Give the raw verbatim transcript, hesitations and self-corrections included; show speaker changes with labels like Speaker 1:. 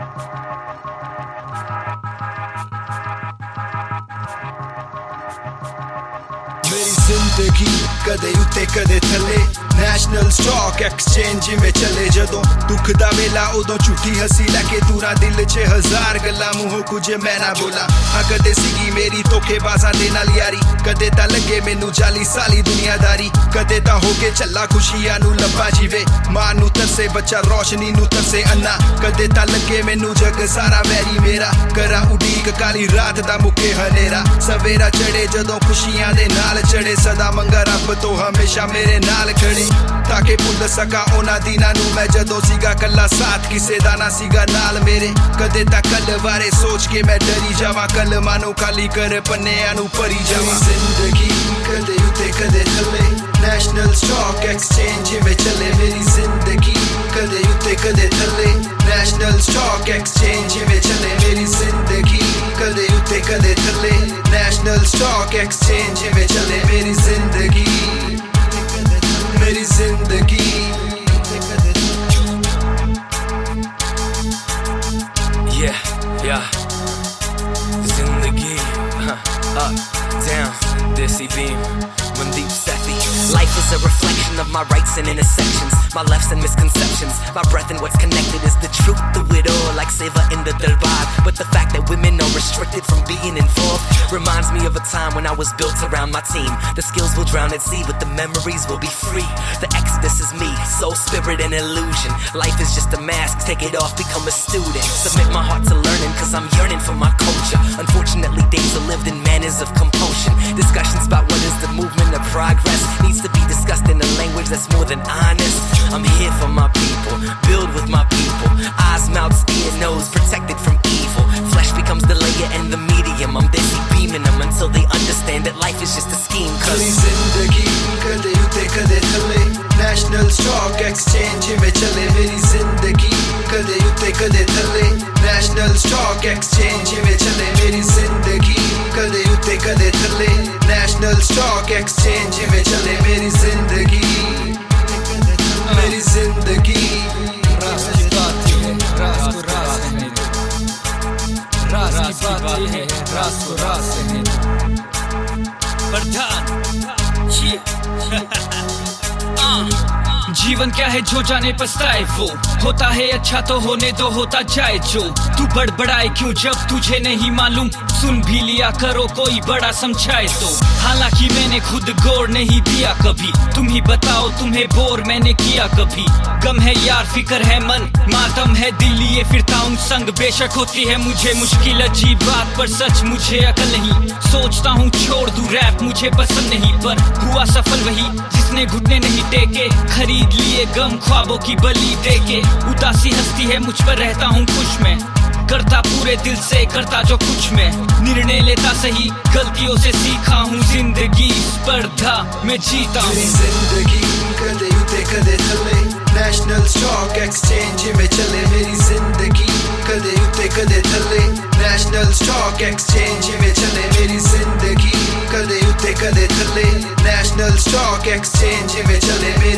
Speaker 1: मेरी जिंदगी कदे उत्ते कदे थले नैशनल स्टॉक एक्सचेंज में चले जदों दुख दा वेला उदों झूठी हसी लैके दूरा दिल च हजार गल्लां मूहों कुछ मैं ना बोला। हाँ कदे सीगी मेरी धोखेबाज़ां दे नाल यारी, कदे तां लगे मैनू जाली साली दुनियादारी, कदे तां होके चला खुशियां नू लब्भा जीवे मां नू तरसे बच्चा रोशनी नू तरसे अन्ना, कदे तां लगे मैनू जग सारा वैरी मेरा करा उड़ीक काली रात दा मुके हनेरा। सवेरा चढ़े जदों खुशियां दे नाल चढ़े सदा मंगा रब तो हमेशा मेरे नाल खड़े ताकि भुल सका उन्हां दिनां नू मैं जदों सीगा कल्ला साथ किसे दा ना सीगा नाल मेरे। कदे तां कल बारे सोच के मैं डरी जावां कल मानो खाली कर पन्नियां नू भरी जावां। जिंदगी कदे उत्ते कदे थले नैशनल स्टॉक एक्सचेंज में चले मेरी जिंदगी कदे उत्ते कदे थले नैशनल स्टॉक एक्सचेंज में चले मेरी जिंदगी कदे उत्ते कदे थले नैशनल स्टॉक एक्सचेंज में चले मेरी जिंदगी मेरी जिंदगी।
Speaker 2: Yeah, yeah, जिंदगी up, down, Desi Beam, Mandeep Sethi. Life is a reflection of my rights and intersections, my lefts and misconceptions, my breath and what's connected is the truth through it all, like Seva in the Darbar. But the fact that women are restricted from being involved reminds me of a time when I was built around my team. The skills will drown at sea, but the memories will be free. The exodus is me, soul, spirit, and illusion. Life is just a mask, take it off, become a student. Submit my heart to learning, cause I'm yearning for my culture. Unfortunately, days are lived in manners of compulsion. Discussions about what is the movement of progress needs to be discussed in a language that's more than honest. I'm here for my people, build with my people. Eyes, mouths, ear, nose, protected from evil. Flesh becomes the layer and the medium. I'm busy beaming them until they understand that life is just a scheme. Cause
Speaker 1: zindagi kade utte kade thale National Stock Exchange में चले मेरी जिंदगी कदे उते कदे थले National Stock Exchange में चले मेरी जिंदगी कदे उते कदे थले National Stock Exchange में चले मेरी जिंदगी मेरी जिंदगी।
Speaker 3: राज की बात है राज को राज है राज की बात है राज को राज है प्रधान जीवन क्या है जो जाने पछताए वो होता है अच्छा तो होने दो होता जाए जो तू बड़बड़ाए क्यों जब तुझे नहीं मालूम सुन भी लिया करो कोई बड़ा समझाए तो हालांकि मैंने खुद गौर नहीं दिया कभी तुम ही बताओ तुम्हें बोर मैंने किया कभी गम है यार फिक्र है मन मातम है दिल लिए फिरता हूँ संग बेशक होती है मुझे मुश्किल अजीब बात पर सच मुझे अकल नहीं सोचता हूँ छोड़ दूं रैप मुझे पसंद नहीं पर हुआ सफल वही जिसने घुटने नहीं टेके खरीद लिए गम ख्वाबों की बलि देके उदासी हंसती है मुझ पर रहता हूँ खुश में करता पूरे दिल से करता जो कुछ मैं निर्णय लेता सही गलतियों से सीखा हूँ जिंदगी स्पर्धा में जीता हूँ
Speaker 1: जिंदगी कदे उते कदे थले National Stock Exchange में चले मेरी जिंदगी कदे उते कदे थले National Stock Exchange में चले मेरी जिंदगी कदे उते कदे थले National Stock Exchange में चले